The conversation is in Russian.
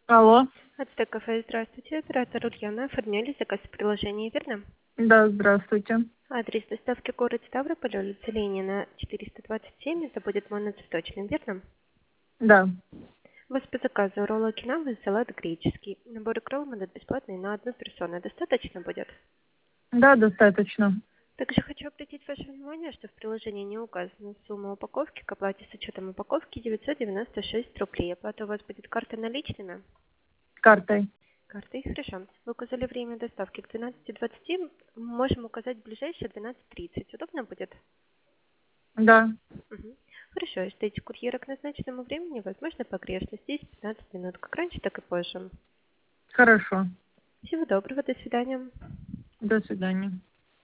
Алло. Ацтек кафе, здравствуйте. Оператор Ульяна. Оформляли заказ в приложении, верно? Да, здравствуйте. Адрес доставки город Ставрополь, улица Ленина, 427. Это будет моноцветочным, верно? Да, У вас по заказу роллы кинавы, салат греческий. Набор икрол будут бесплатные на одну персону. Достаточно будет? да, достаточно. Также хочу обратить ваше внимание, что в приложении не указана сумма упаковки. К оплате с учетом упаковки 996 рублей. Оплата у вас будет картой наличными? Картой. Картой, хорошо. Вы указали время доставки к 12:20. Можем указать ближайшее 12:30. Удобно будет? Да, Мгм. Хорошо, ждите курьера к назначенному времени. Возможно, погрешность. 10-15 минут. Как раньше, так и позже. хорошо. Всего доброго. До свидания. До свидания.